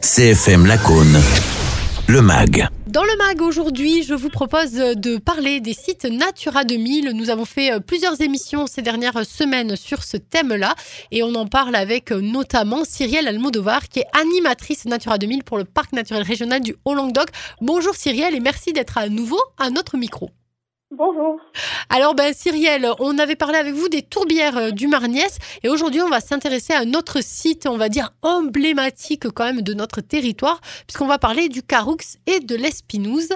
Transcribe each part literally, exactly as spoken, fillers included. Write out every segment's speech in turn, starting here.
C F M Lacaune, le M A G. Dans le M A G aujourd'hui, je vous propose de parler des sites Natura deux mille. Nous avons fait plusieurs émissions ces dernières semaines sur ce thème-là et on en parle avec notamment Cyrielle Almodovar qui est animatrice Natura deux mille pour le Parc naturel régional du Haut-Languedoc. Bonjour Cyrielle et merci d'être à nouveau à notre micro. Bonjour. Alors ben Cyrielle, on avait parlé avec vous des tourbières du Marniès et aujourd'hui on va s'intéresser à un autre site, on va dire emblématique quand même de notre territoire, puisqu'on va parler du Caroux et de l'Espinouse.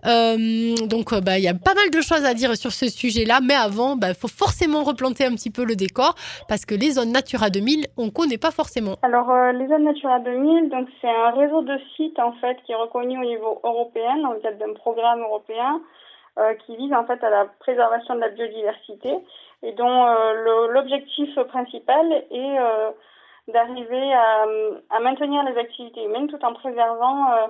Euh, donc ben, il y a pas mal de choses à dire sur ce sujet-là, mais avant, il ben, faut forcément replanter un petit peu le décor, parce que les zones Natura deux mille, on ne connaît pas forcément. Alors euh, les zones Natura deux mille, donc, c'est un réseau de sites en fait, qui est reconnu au niveau européen, dans le cadre d'un programme européen, Euh, qui vise en fait à la préservation de la biodiversité et dont euh, le, l'objectif principal est euh, d'arriver à, à maintenir les activités humaines tout en préservant euh,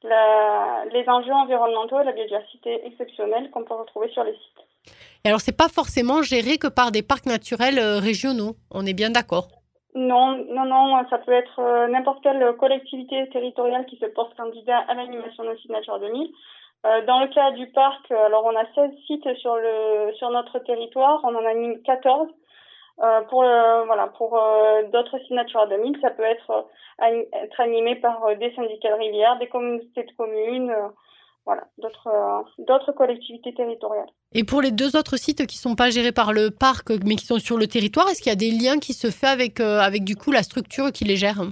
la, les enjeux environnementaux et la biodiversité exceptionnelle qu'on peut retrouver sur les sites. Et alors c'est pas forcément géré que par des parcs naturels euh, régionaux, on est bien d'accord? Non, non, non, ça peut être euh, n'importe quelle collectivité territoriale qui se porte candidat à l'animation d'un site Natura deux mille. Euh, dans le cas du parc, alors on a seize sites sur le sur notre territoire, on en anime quatorze. Euh, pour le, voilà, pour euh, d'autres sites Natura deux mille, ça peut être euh, être animé par euh, des syndicats de rivières, des communautés de communes, euh, voilà, d'autres euh, d'autres collectivités territoriales. Et pour les deux autres sites qui sont pas gérés par le parc, mais qui sont sur le territoire, est-ce qu'il y a des liens qui se fait avec euh, avec du coup la structure qui les gère?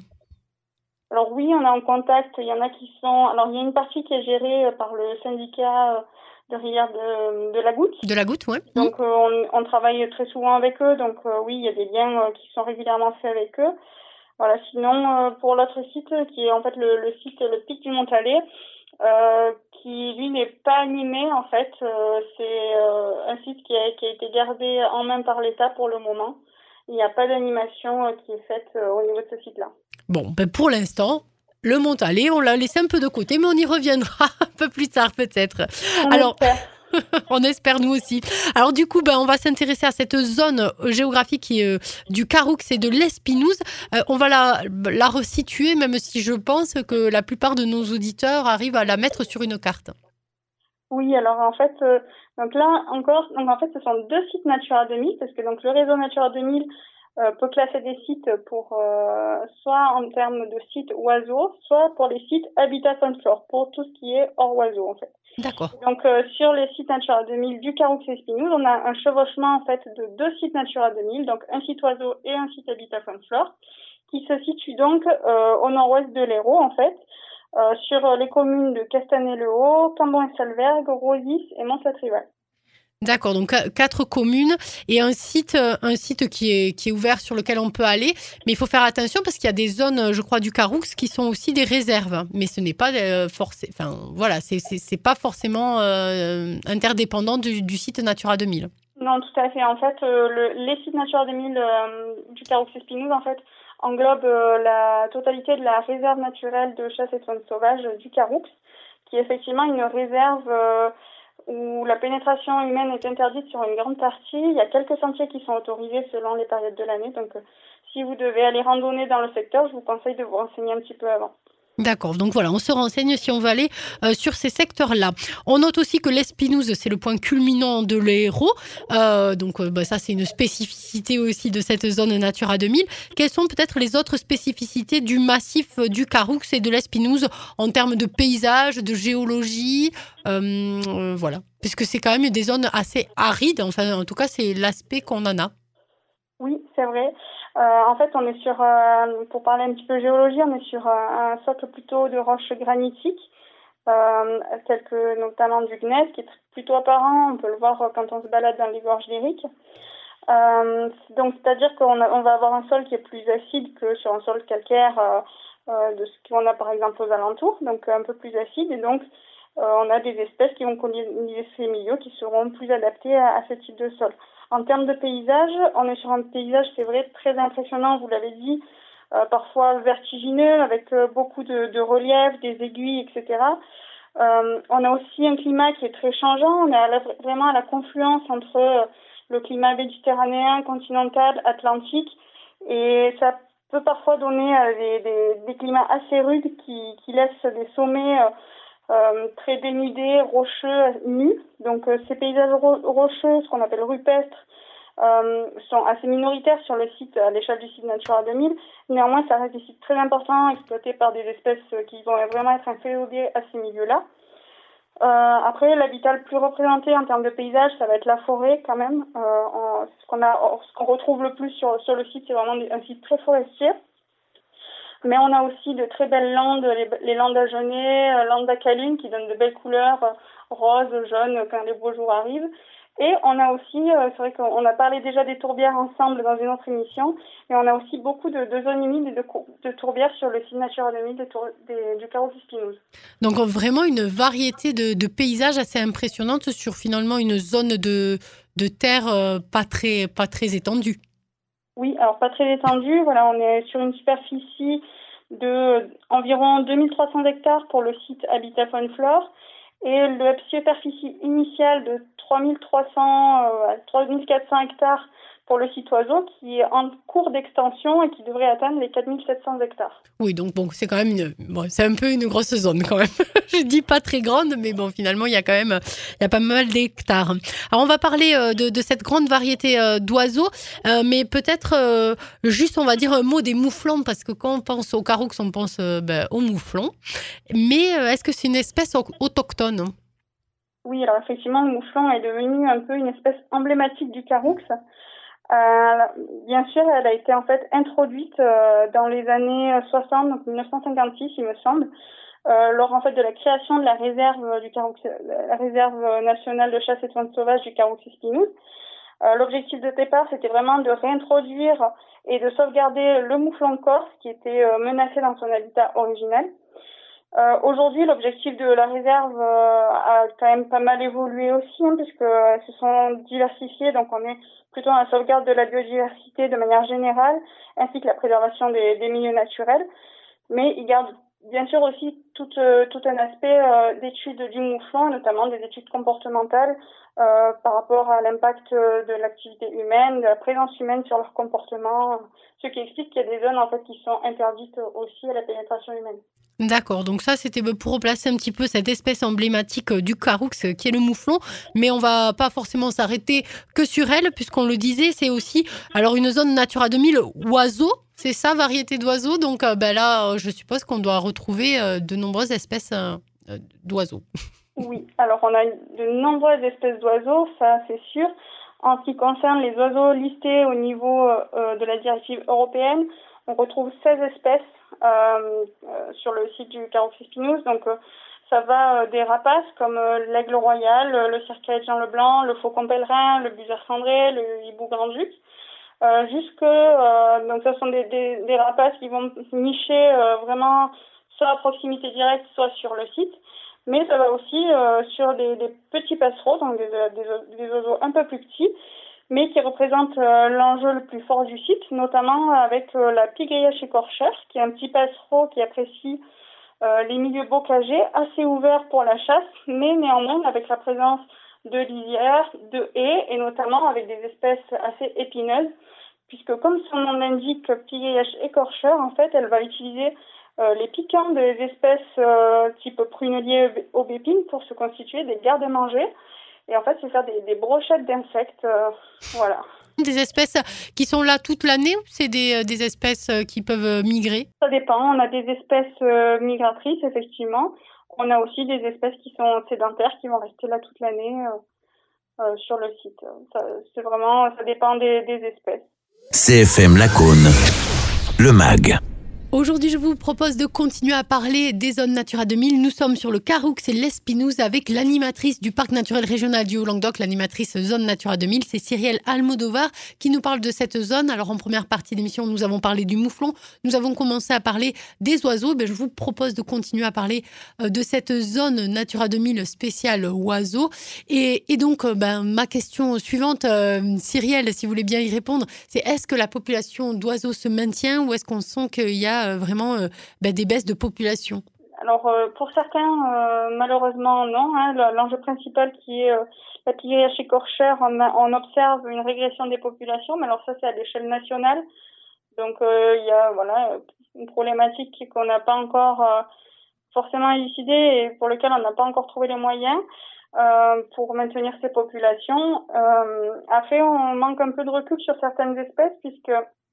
Alors oui, on est en contact. Il y en a qui sont. Alors il y a une partie qui est gérée par le syndicat de rivière de, de la Goutte. De la Goutte, oui. Donc euh, on, on travaille très souvent avec eux. Donc euh, oui, il y a des liens euh, qui sont régulièrement faits avec eux. Voilà. Sinon, euh, pour l'autre site, qui est en fait le, le site le Pic du Montalet, euh, qui lui n'est pas animé en fait. Euh, c'est euh, un site qui a, qui a été gardé en main par l'État pour le moment. Il n'y a pas d'animation euh, qui est faite euh, au niveau de ce site-là. Bon, ben pour l'instant, le Montalet, on l'a laissé un peu de côté, mais on y reviendra un peu plus tard peut-être. On Alors, espère. on espère nous aussi. Alors du coup, ben, on va s'intéresser à cette zone géographique qui est, euh, du Caroux et de l'Espinouse. Euh, on va la, la resituer, même si je pense que la plupart de nos auditeurs arrivent à la mettre sur une carte. Oui, alors en fait, euh, donc là encore, donc en fait, ce sont deux sites Natura deux mille, parce que donc le réseau Natura deux mille euh, peut classer des sites pour euh, soit en termes de sites oiseaux, soit pour les sites habitat faune flore, pour tout ce qui est hors oiseaux en fait. D'accord. Donc euh, sur les sites Natura deux mille du Caroux et Espinouse, on a un chevauchement en fait de deux sites Natura deux mille, donc un site oiseau et un site habitat faune flore, qui se situent donc euh, au nord-ouest de l'Hérault en fait. Euh, sur les communes de Castanet-le-Haut, Cambon et Salvergue, Rosis et Mons-la-Trival. D'accord, donc quatre communes et un site, un site qui est, qui est ouvert sur lequel on peut aller. Mais il faut faire attention parce qu'il y a des zones, je crois, du Caroux qui sont aussi des réserves. Mais ce n'est pas euh, forcé, enfin voilà, c'est, c'est, c'est pas forcément euh, interdépendant du, du site Natura deux mille. Non, tout à fait. En fait, euh, le, les sites Natura deux mille euh, du Caroux et Espinouse, en fait, englobe euh, la totalité de la réserve naturelle de chasse et de faune sauvage du Caroux, qui est effectivement une réserve euh, où la pénétration humaine est interdite sur une grande partie. Il y a quelques sentiers qui sont autorisés selon les périodes de l'année. Donc, euh, si vous devez aller randonner dans le secteur, je vous conseille de vous renseigner un petit peu avant. D'accord, donc voilà, on se renseigne si on veut aller euh, sur ces secteurs-là. On note aussi que l'Espinouse, c'est le point culminant de l'Hérault. Euh, donc euh, bah, ça, c'est une spécificité aussi de cette zone Natura deux mille. Quelles sont peut-être les autres spécificités du massif du Caroux et de l'Espinouse en termes de paysage, de géologie, euh, euh, voilà, puisque c'est quand même des zones assez arides. Enfin, en tout cas, c'est l'aspect qu'on en a. Oui, c'est vrai. Euh, en fait, on est sur, euh, pour parler un petit peu géologie, on est sur un, un socle plutôt de roches granitiques, euh, telles que notamment du gneiss, qui est plutôt apparent. On peut le voir quand on se balade dans les gorges lyriques. Euh, donc, c'est-à-dire qu'on a, on va avoir un sol qui est plus acide que sur un sol calcaire euh, euh, de ce qu'on a par exemple aux alentours, donc un peu plus acide. Et donc, euh, on a des espèces qui vont coloniser ces milieux qui seront plus adaptées à, à ce type de sol. En termes de paysage, on est sur un paysage, c'est vrai, très impressionnant, vous l'avez dit, euh, parfois vertigineux, avec euh, beaucoup de, de relief, des aiguilles, et cetera. Euh, on a aussi un climat qui est très changeant, on est à la, vraiment à la confluence entre euh, le climat méditerranéen, continental, atlantique, et ça peut parfois donner euh, des, des, des climats assez rudes qui, qui laissent des sommets euh, euh, très dénudés, rocheux, nus. Donc euh, ces paysages ro- rocheux, ce qu'on appelle rupestres, euh, sont assez minoritaires sur le site, à l'échelle du site Natura deux mille. Néanmoins, ça reste des sites très importants, exploités par des espèces qui vont vraiment être inféodées à ces milieux-là. Euh, après, l'habitat le plus représenté en termes de paysage, ça va être la forêt quand même. Euh, en, ce qu'on a, ce qu'on retrouve le plus sur, sur le site, c'est vraiment un site très forestier. Mais on a aussi de très belles landes, les, les landes à genêt, euh, landes d'Acaline qui donnent de belles couleurs, euh, roses, jaunes, quand les beaux jours arrivent. Et on a aussi, euh, c'est vrai qu'on a parlé déjà des tourbières ensemble dans une autre émission, et on a aussi beaucoup de, de zones humides et de, de tourbières sur le site Natura deux mille des tour, des, du Carroux Spinouse. Donc vraiment une variété de, de paysages assez impressionnante sur finalement une zone de, de terre euh, pas très, pas très étendue. Oui, alors pas très étendue. Voilà, on est sur une superficie de environ deux mille trois cents hectares pour le site Habitat Faune Flore et la superficie initiale de trois mille trois cents à trois mille quatre cents hectares pour le site oiseau qui est en cours d'extension et qui devrait atteindre les quatre mille sept cents hectares. Oui, donc bon, c'est quand même une, bon, c'est un peu une grosse zone quand même. Je dis pas très grande, mais bon, finalement, il y a quand même, il y a pas mal d'hectares. Alors, on va parler de, de cette grande variété d'oiseaux, euh, mais peut-être euh, juste, on va dire un mot des mouflons, parce que quand on pense au caroux, on pense euh, ben, aux mouflons. Mais euh, est-ce que c'est une espèce autochtone ? Oui, alors effectivement, le mouflon est devenu un peu une espèce emblématique du caroux. Euh, bien sûr, elle a été en fait introduite euh, dans les années soixante, donc dix-neuf cent cinquante-six, il me semble, euh, lors en fait de la création de la réserve du Carroux, la réserve nationale de chasse et de faune sauvage du Carroux-Spinouse. Euh, l'objectif de départ, c'était vraiment de réintroduire et de sauvegarder le mouflon corse qui était euh, menacé dans son habitat originel. Euh, aujourd'hui, l'objectif de la réserve euh, a quand même pas mal évolué aussi, hein, puisque elles se sont diversifiées. Donc, on est plutôt dans la sauvegarde de la biodiversité de manière générale, ainsi que la préservation des, des milieux naturels. Mais il garde bien sûr aussi tout, euh, tout un aspect euh, d'études du mouflon, notamment des études comportementales euh, par rapport à l'impact de l'activité humaine, de la présence humaine sur leur comportement, ce qui explique qu'il y a des zones en fait qui sont interdites aussi à la pénétration humaine. D'accord, donc ça c'était pour replacer un petit peu cette espèce emblématique du caroux qui est le mouflon, mais on va pas forcément s'arrêter que sur elle puisqu'on le disait, c'est aussi alors une zone Natura deux mille oiseaux, c'est ça, variété d'oiseaux, donc euh, ben là je suppose qu'on doit retrouver euh, de nombreuses espèces euh, d'oiseaux. Oui, alors on a de nombreuses espèces d'oiseaux, ça c'est sûr. En ce qui concerne les oiseaux listés au niveau euh, de la directive européenne, on retrouve seize espèces euh, euh, sur le site du Carroux-Spinouse. Donc euh, ça va euh, des rapaces comme euh, l'aigle royal, euh, le cercueil de Jean Leblanc, le faucon pèlerin, le buzzard cendré, le hibou grand-duc. Euh, jusque euh, donc ce sont des, des, des rapaces qui vont nicher euh, vraiment soit à proximité directe, soit sur le site. Mais ça va aussi euh, sur des, des petits passereaux, donc des, des, des oiseaux un peu plus petits, mais qui représentent euh, l'enjeu le plus fort du site, notamment avec euh, la pie-grillage écorcheur, qui est un petit passereau qui apprécie euh, les milieux bocagers, assez ouverts pour la chasse, mais néanmoins avec la présence de lisières, de haies, et notamment avec des espèces assez épineuses, puisque comme son nom l'indique, pie-grillage écorcheur, en fait, elle va utiliser Euh, les piquants des espèces euh, type prunelier aubépine pour se constituer des gardes-manger. Et en fait, c'est faire des, des brochettes d'insectes. Euh, voilà. Des espèces qui sont là toute l'année ou c'est des, des espèces qui peuvent migrer ? Ça dépend. On a des espèces euh, migratrices, effectivement. On a aussi des espèces qui sont sédentaires, qui vont rester là toute l'année euh, euh, sur le site. Ça, c'est vraiment, ça dépend des, des espèces. C F M Lacaune, le MAG. Aujourd'hui, je vous propose de continuer à parler des zones Natura deux mille. Nous sommes sur le Carroux et l'Espinouse avec l'animatrice du Parc naturel régional du Haut-Languedoc, l'animatrice zone Natura deux mille, c'est Cyrielle Almodovar qui nous parle de cette zone. Alors en première partie d'émission, nous avons parlé du mouflon, nous avons commencé à parler des oiseaux. Ben, je vous propose de continuer à parler de cette zone Natura deux mille spéciale oiseaux. Et, et donc, ben, ma question suivante, euh, Cyrielle, si vous voulez bien y répondre, c'est est-ce que la population d'oiseaux se maintient ou est-ce qu'on sent qu'il y a vraiment euh, bah, des baisses de population? Alors euh, pour certains, euh, malheureusement non. Hein, l'enjeu principal qui est euh, la pie-grillage écorcheur, on, on observe une régression des populations, mais alors ça c'est à l'échelle nationale. Donc euh, il y a voilà une problématique qu'on n'a pas encore euh, forcément élucidée et pour laquelle on n'a pas encore trouvé les moyens euh, pour maintenir ces populations. Euh, après, on manque un peu de recul sur certaines espèces puisque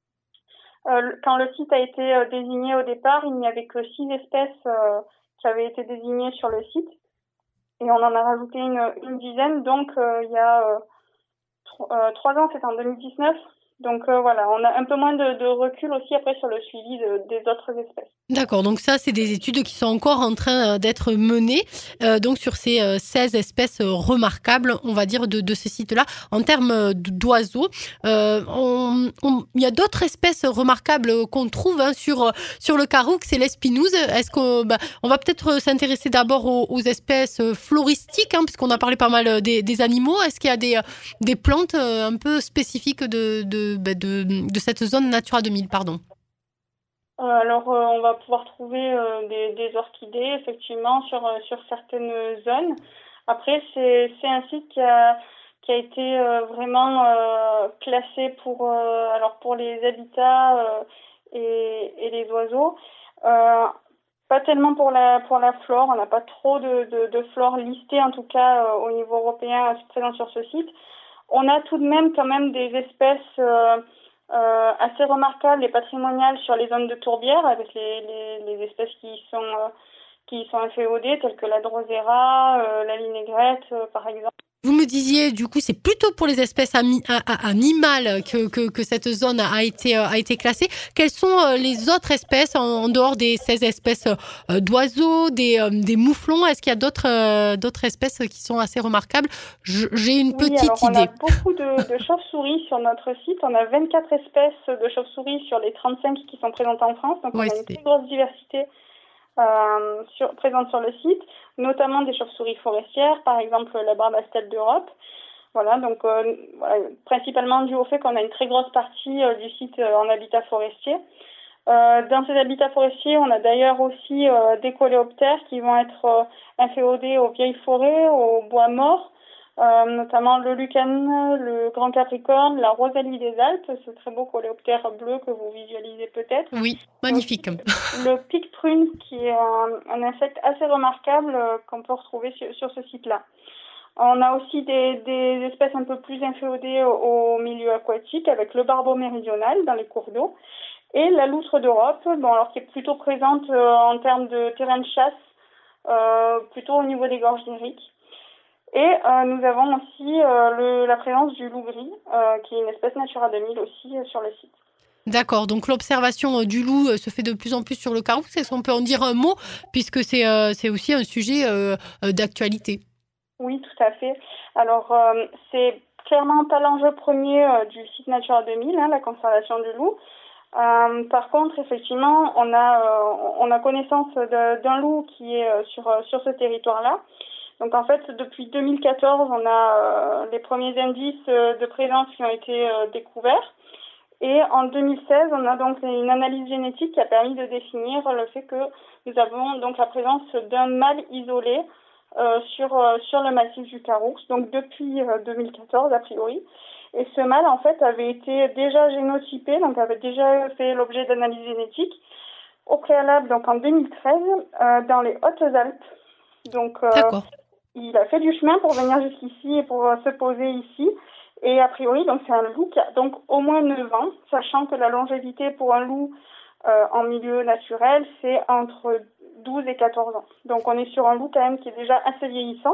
euh, quand le site a été euh, désigné au départ, il n'y avait que six espèces euh, qui avaient été désignées sur le site et on en a rajouté une, une dizaine. Donc euh, il y a euh, tro- euh, trois ans, c'était en deux mille dix-neuf. Donc euh, voilà, on a un peu moins de, de recul aussi après sur le suivi de, des autres espèces. D'accord, donc ça, c'est des études qui sont encore en train euh, d'être menées, euh, donc sur ces euh, seize espèces euh, remarquables, on va dire, de, de ce site-là. En termes euh, d'oiseaux, euh, on- on- il y a d'autres espèces remarquables qu'on trouve hein, sur, euh, sur le Caroux, c'est l'espinouse. Est-ce qu'on bah, on va peut-être s'intéresser d'abord aux, aux espèces floristiques, hein, puisqu'on a parlé pas mal des, des animaux. Est-ce qu'il y a des, des plantes euh, un peu spécifiques de, de, bah, de, de cette zone Natura deux mille, pardon? Euh, alors, euh, on va pouvoir trouver euh, des, des orchidées, effectivement, sur, euh, sur certaines zones. Après, c'est, c'est un site qui a, qui a été euh, vraiment euh, classé pour, euh, alors pour les habitats euh, et, et les oiseaux. Euh, Pas tellement pour la, pour la flore. On n'a pas trop de, de, de flore listée, en tout cas, euh, au niveau européen, présente sur ce site. On a tout de même quand même des espèces euh, euh, assez remarquables et patrimoniales sur les zones de tourbière, avec les, les, les espèces qui sont euh, qui sont inféodées, telles que la drosera, euh, la linaigrette, euh, par exemple. Vous me disiez, du coup, c'est plutôt pour les espèces ami- a- a- animales que, que, que cette zone a été, euh, a été classée. Quelles sont euh, les autres espèces, en, en dehors des seize espèces euh, d'oiseaux, des, euh, des mouflons? Est-ce qu'il y a d'autres, euh, d'autres espèces qui sont assez remarquables? Je- J'ai une Oui, alors petite on a idée. beaucoup de, de chauves-souris sur notre site. On a vingt-quatre espèces de chauves-souris sur les trente-cinq qui sont présentes en France. Donc on Ouais, a une c'est... très grosse diversité euh, sur, présente sur le site, notamment des chauves-souris forestières, par exemple la barbastelle d'Europe. Voilà, donc euh, voilà, principalement dû au fait qu'on a une très grosse partie euh, du site euh, en habitat forestier. Euh, dans ces habitats forestiers, on a d'ailleurs aussi euh, des coléoptères qui vont être euh, inféodés aux vieilles forêts, aux bois morts, euh, notamment le lucane, le grand capricorne, la rosalie des Alpes, ce très beau coléoptère bleu que vous visualisez peut-être. Oui, Et aussi magnifique. le pic prune, qui est un, un insecte assez remarquable euh, qu'on peut retrouver sur, sur ce site-là. On a aussi des, des espèces un peu plus inféodées au, au milieu aquatique, avec le barbeau méridional dans les cours d'eau et la loutre d'Europe, bon, alors qui est plutôt présente euh, en termes de terrain de chasse, euh, plutôt au niveau des gorges lyriques. Et euh, nous avons aussi euh, le, la présence du loup gris, euh, qui est une espèce Natura deux mille aussi euh, sur le site. D'accord, donc l'observation euh, du loup euh, se fait de plus en plus sur le Caroux. Est-ce qu'on peut en dire un mot, puisque c'est, euh, c'est aussi un sujet euh, euh, d'actualité? Oui, tout à fait. Alors, euh, c'est clairement pas l'enjeu premier euh, du site Natura deux mille, hein, la conservation du loup. Euh, par contre, effectivement, on a, euh, on a connaissance de, d'un loup qui est euh, sur, euh, sur ce territoire-là. Donc, en fait, depuis deux mille quatorze, on a euh, les premiers indices euh, de présence qui ont été euh, découverts. Et en deux mille seize, on a donc une analyse génétique qui a permis de définir le fait que nous avons donc la présence d'un mâle isolé euh, sur, euh, sur le massif du Caroux, donc depuis euh, deux mille quatorze a priori. Et ce mâle, en fait, avait été déjà génotypé, donc avait déjà fait l'objet d'analyses génétiques au préalable, donc en deux mille treize, euh, dans les Hautes-Alpes. Donc, euh, D'accord. il a fait du chemin pour venir jusqu'ici et pour euh, se poser ici. Et a priori, donc c'est un loup qui a donc au moins neuf ans, sachant que la longévité pour un loup euh, en milieu naturel, c'est entre douze et quatorze ans. Donc on est sur un loup quand même qui est déjà assez vieillissant.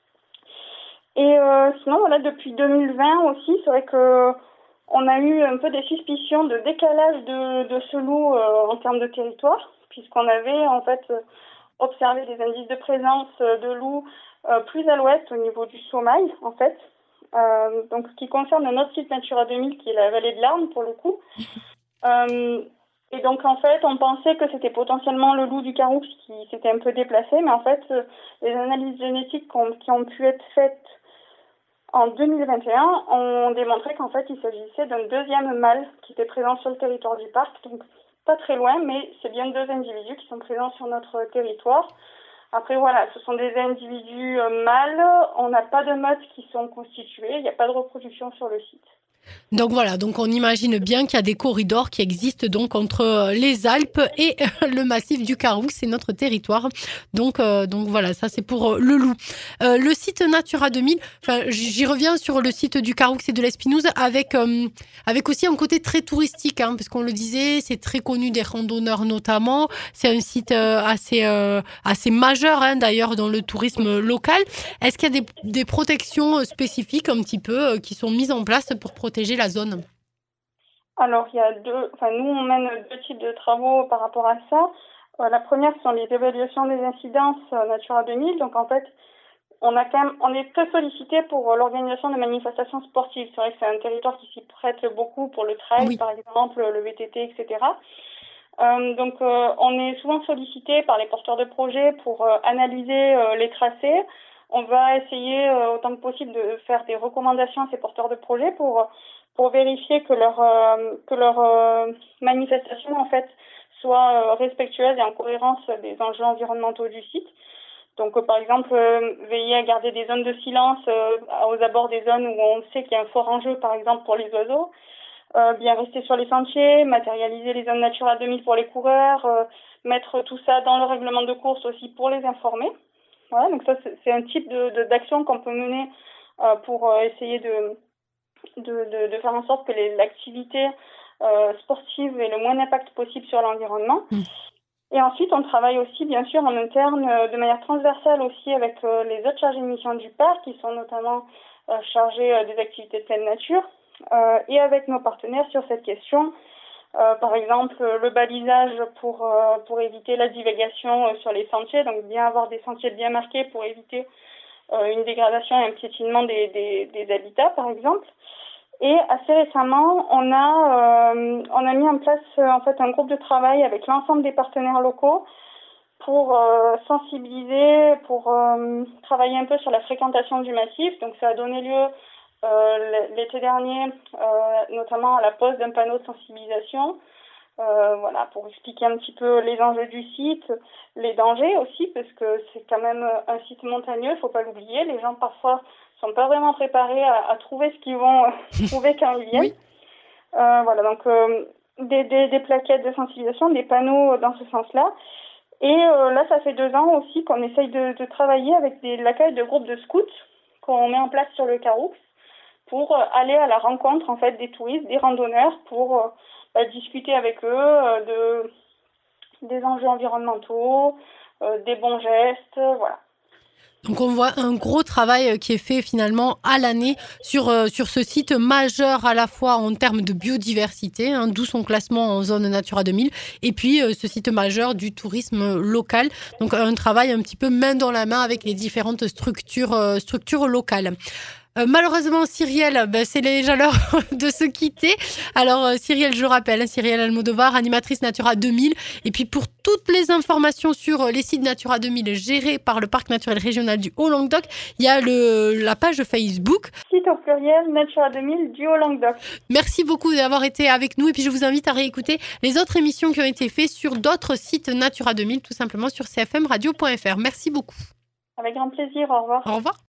Et euh, sinon, voilà, depuis deux mille vingt aussi, c'est vrai que on a eu un peu des suspicions de décalage de, de ce loup euh, en termes de territoire, puisqu'on avait en fait observé des indices de présence de loups euh, plus à l'ouest au niveau du Somail, en fait. Euh, donc, ce qui concerne notre site Natura deux mille, qui est la vallée de l'Arne, pour le coup. Euh, et donc, en fait, on pensait que c'était potentiellement le loup du Caroux qui s'était un peu déplacé, mais en fait, euh, les analyses génétiques qui ont, qui ont pu être faites en deux mille vingt et un ont démontré qu'en fait, il s'agissait d'un deuxième mâle qui était présent sur le territoire du parc, donc pas très loin, mais c'est bien deux individus qui sont présents sur notre territoire. Après, voilà, ce sont des individus euh, mâles, on n'a pas de meutes qui sont constituées, il n'y a pas de reproduction sur le site. Donc voilà, donc on imagine bien qu'il y a des corridors qui existent donc entre les Alpes et le massif du Caroux, c'est notre territoire. Donc, euh, donc voilà, ça c'est pour le loup. Euh, le site Natura deux mille, enfin, j'y reviens sur le site du Caroux et de l'Espinouse avec, euh, avec aussi un côté très touristique, hein, parce qu'on le disait, c'est très connu des randonneurs notamment. C'est un site euh, assez, euh, assez majeur hein, d'ailleurs dans le tourisme local. Est-ce qu'il y a des, des protections spécifiques un petit peu euh, qui sont mises en place pour protéger la zone? Alors, il y a deux, enfin, nous, on mène deux types de travaux par rapport à ça. Euh, la première, ce sont les évaluations des incidences euh, Natura deux mille. Donc, en fait, on a quand même, on est très sollicité pour euh, l'organisation de manifestations sportives. C'est vrai que c'est un territoire qui s'y prête beaucoup pour le trail, oui. Par exemple, le V T T, et cetera. Euh, donc, euh, on est souvent sollicité par les porteurs de projets pour euh, analyser euh, les tracés. On va essayer euh, autant que possible de faire des recommandations à ces porteurs de projets pour pour vérifier que leur euh, que leur euh, manifestation en fait soit euh, respectueuse et en cohérence des enjeux environnementaux du site. Donc euh, par exemple euh, veiller à garder des zones de silence euh, aux abords des zones où on sait qu'il y a un fort enjeu par exemple pour les oiseaux. Euh, bien rester sur les sentiers, matérialiser les zones Natura deux mille pour les coureurs, euh, mettre tout ça dans le règlement de course aussi pour les informer. Voilà, donc ça c'est un type de, de d'action qu'on peut mener euh, pour euh, essayer de, de de de faire en sorte que les, l'activité euh, sportive ait le moins d'impact possible sur l'environnement. Mmh. Et ensuite on travaille aussi bien sûr en interne euh, de manière transversale aussi avec euh, les autres chargés de mission du parc qui sont notamment euh, chargés euh, des activités de pleine nature euh, et avec nos partenaires sur cette question. Euh, par exemple, le balisage pour euh, pour éviter la divagation euh, sur les sentiers, donc bien avoir des sentiers bien marqués pour éviter euh, une dégradation et un piétinement des, des, des habitats, par exemple. Et assez récemment, on a euh, on a mis en place euh, en fait un groupe de travail avec l'ensemble des partenaires locaux pour euh, sensibiliser, pour euh, travailler un peu sur la fréquentation du massif. Donc ça a donné lieu Euh, l'été dernier, euh, notamment à la pose d'un panneau de sensibilisation, euh, voilà, pour expliquer un petit peu les enjeux du site, les dangers aussi, parce que c'est quand même un site montagneux, il faut pas l'oublier. Les gens parfois sont pas vraiment préparés à, à trouver ce qu'ils vont trouver quand ils viennent. Oui. Euh, voilà, donc euh, des, des, des plaquettes de sensibilisation, des panneaux dans ce sens-là. Et euh, là, ça fait deux ans aussi qu'on essaye de, de travailler avec des, l'accueil de groupes de scouts qu'on met en place sur le Caroux, pour aller à la rencontre en fait des touristes, des randonneurs, pour euh, discuter avec eux euh, de des enjeux environnementaux, euh, des bons gestes, euh, voilà. Donc on voit un gros travail qui est fait finalement à l'année sur, euh, sur ce site majeur à la fois en termes de biodiversité, hein, d'où son classement en zone Natura deux mille, et puis euh, ce site majeur du tourisme local. Donc un travail un petit peu main dans la main avec les différentes structures, euh, structures locales. Euh, malheureusement, Cyrielle, ben, c'est déjà l'heure de se quitter. Alors, euh, Cyrielle, je rappelle, Cyrielle Almodovar, animatrice Natura deux mille. Et puis, pour toutes les informations sur les sites Natura deux mille gérés par le Parc naturel régional du Haut-Languedoc, il y a le, la page Facebook. Site au pluriel Natura deux mille du Haut-Languedoc. Merci beaucoup d'avoir été avec nous. Et puis, je vous invite à réécouter les autres émissions qui ont été faites sur d'autres sites Natura deux mille, tout simplement sur c f m radio point f r. Merci beaucoup. Avec grand plaisir. Au revoir. Au revoir.